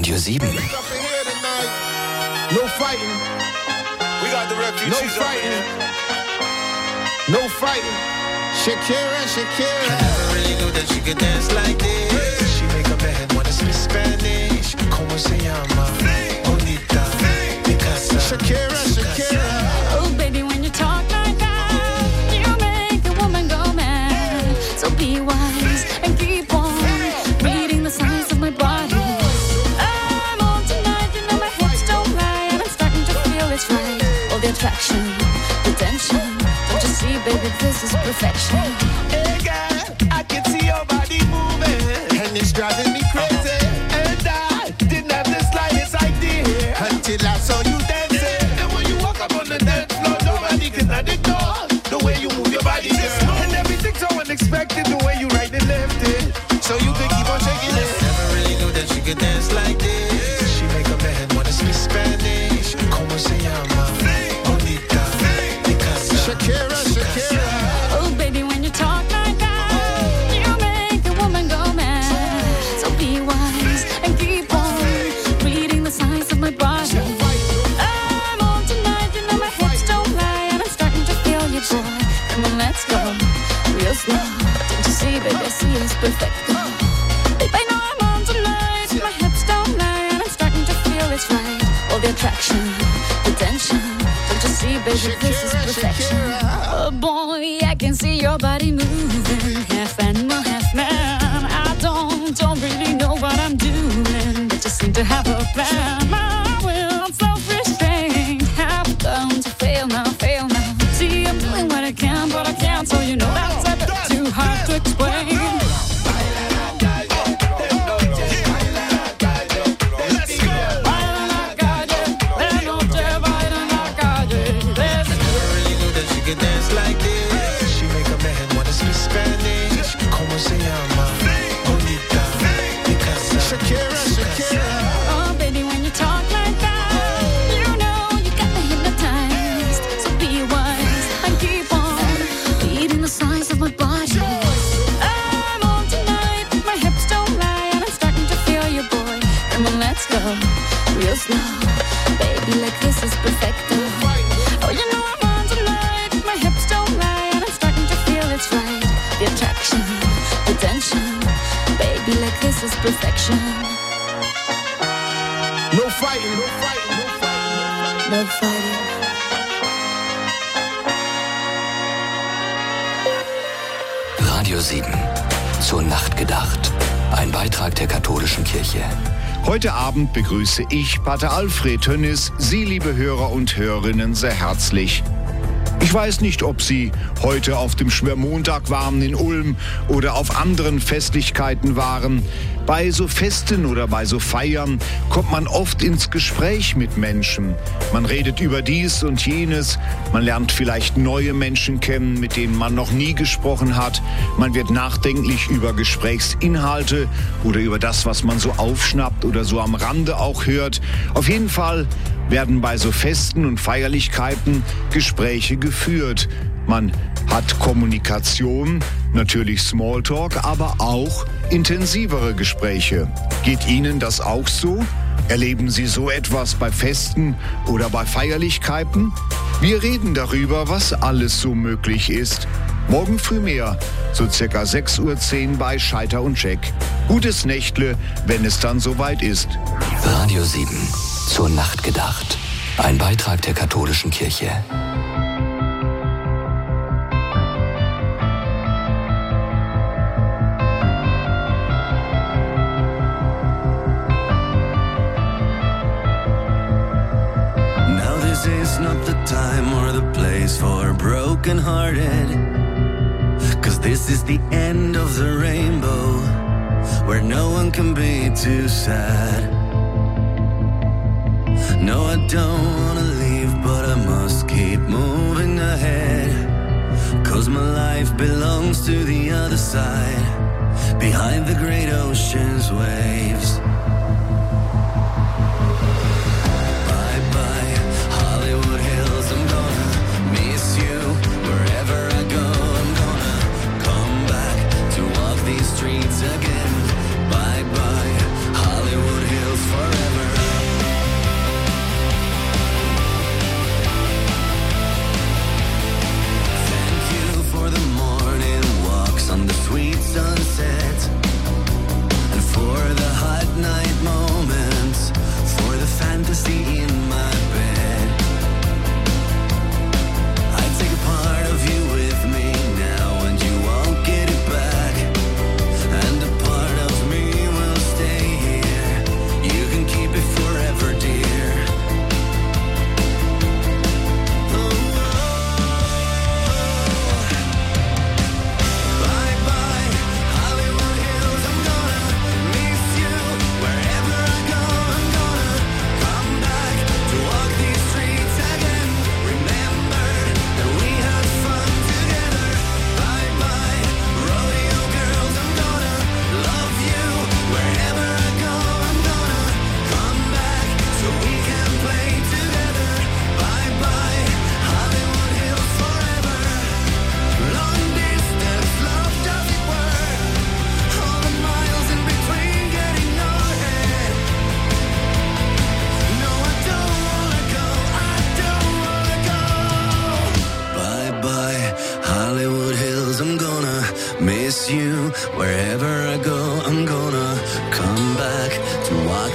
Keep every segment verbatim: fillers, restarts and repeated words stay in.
Radio sieben. No fighting. We got the refugees. No fighting. No fighting. Shakira, Shakira. I never really knew that she could dance like this. She make up her head wanna speak Spanish. Como se llama? Bonita. Picasa. Shakira, Shakira. Oh, baby, when you talk like that, you make a woman go mad. So be wise and keep on reading the signs of my body. I'm on tonight, you know my hips don't lie, and I'm starting to feel it's right. All the attraction, the tension. Don't you see, baby, this is perfection. Hey girl, I can see your body moving, And it's driving me crazy. and I didn't have the slightest idea Until I saw you dancing. And when you walk up on the dance floor, nobody can ignore the way you move your body, girl. And everything's so unexpected, the way you right and left it, So you could keep on shaking it. never really knew that she could dance like this. She make up her head wanna speak Spanish. Como se llama? Bonita. Picasa. Shakira, Shakira. Oh, baby, when you talk like that, you make a woman go mad. So be wise and keep on reading the signs of my body. I'm on tonight, you know my hips don't lie, and I'm starting to feel you, boy. Come on, let's go real slow. Don't you see, baby, see it's perfect. Babe, I know I'm on tonight, my hips don't lie, and I'm starting to feel it's right. All the attraction, the tension. Don't you see, baby, this is perfection. Oh boy, I can see your body moving, half animal, half man. I don't, don't really know what I'm doing, but just seem to have a plan. My will, self-restraint, have come to fail now, fail now. See, I'm doing what I can, but I can't, so you know that's a bit too hard to explain. Dance like this. She make up her head wanna speak Spanish. Como se llama? Bonita. Picasa. Shakira, Shakira. Oh, baby, when you talk like that, you know you got me hypnotized. So be wise and keep on reading the signs of my body. I'm on tonight, my hips don't lie, and I'm starting to feel you, boy. Come on, let's go real slow. Baby, like this is perfecto. Oh, you know I'm on tonight, my hips don't lie, and I'm starting to feel it's right. The attraction, the tension. Baby, like this is perfection. No fighting, no fighting, no fighting. No fighting. Radio sieben. Zur Nacht gedacht. Ein Beitrag der katholischen Kirche. Heute Abend begrüße ich Pater Alfred Tönnis, Sie, liebe Hörer und Hörerinnen, sehr herzlich. Ich weiß nicht, ob Sie heute auf dem Schwermontag waren in Ulm oder auf anderen Festlichkeiten waren. Bei so Festen oder bei so Feiern kommt man oft ins Gespräch mit Menschen. Man redet über dies und jenes, man lernt vielleicht neue Menschen kennen, mit denen man noch nie gesprochen hat. Man wird nachdenklich über Gesprächsinhalte oder über das, was man so aufschnappt oder so am Rande auch hört. Auf jeden Fall werden bei so Festen und Feierlichkeiten Gespräche geführt. Man hat Kommunikation, natürlich Smalltalk, aber auch intensivere Gespräche. Geht Ihnen das auch so? Erleben Sie so etwas bei Festen oder bei Feierlichkeiten? Wir reden darüber, was alles so möglich ist. Morgen früh mehr, so circa sechs Uhr zehn bei Scheiter und Jack. Gutes Nächtle, wenn es dann soweit ist. Radio sieben. Zur Nacht gedacht. Ein Beitrag der katholischen Kirche. Now this is not the time or the place for broken-hearted, 'cause this is the end of the rainbow, where no one can be too sad. No, I don't wanna leave, but I must keep moving ahead, 'cause my life belongs to the other side, behind the great ocean's waves. Bye-bye, Hollywood Hills, I'm gonna miss you. Wherever I go, I'm gonna come back to walk these streets again. Bye-bye, Hollywood Hills forever.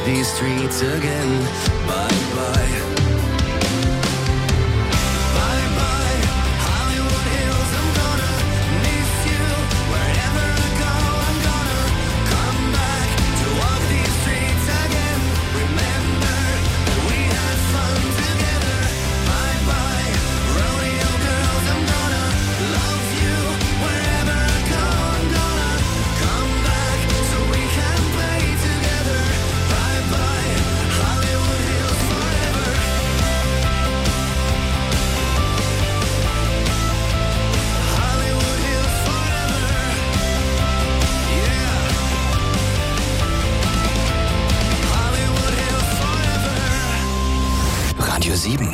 these streets again. Bye bye. Bye bye, Hollywood Hills. I'm gonna miss you wherever I go. I'm gonna come back to walk these streets again. Remember that we had fun together. Bye bye, rodeo girls. I'm gonna love you wherever I go. I'm gonna come back so we can play together. Bye bye, Hollywood Hills forever. Hollywood Hills forever. Yeah. Hollywood Hills forever. Radio sieben.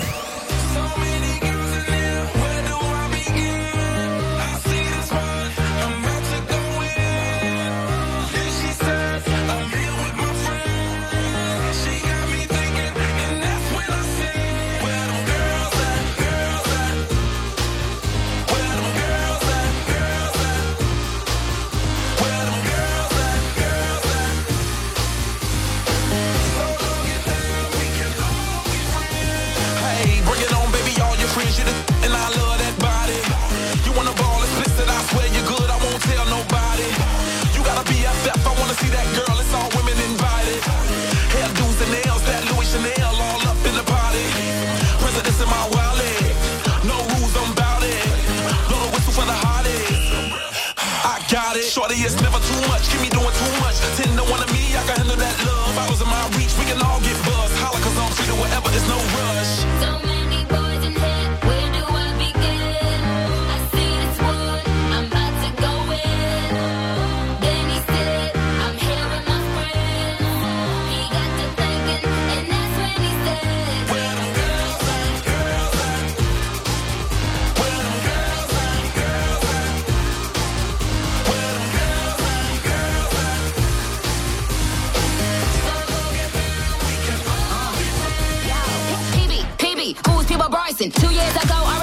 Hey, bring it on, baby, all your friends, you the and I love that body. You wanna ball explicit, I swear you're good, I won't tell nobody. You gotta be F F, I wanna see that girl, it's all women invited. Hairdos and nails, that Louis Chanel, all up in the party. Presidents in my wallet, no rules, I'm bout it. Blow the whistle for the hotties. I got it, shorty, it's never too much, keep me doing too much. Ten to one of me, I can handle that love. Bottles in my reach, we can all get buzzed. Holla, cause I'm free to whatever, there's no rush. So many boys in here, where do I begin? I see this one, I'm about to go in. Then he said, I'm here with my friends. He got to thinking, and that's when he said, Where them girls at, girls at? Where them girls at, girls at? Where them girls at, girls at? So go get down, we can all be friends. P B, P B, who's People Bryson? Two years ago,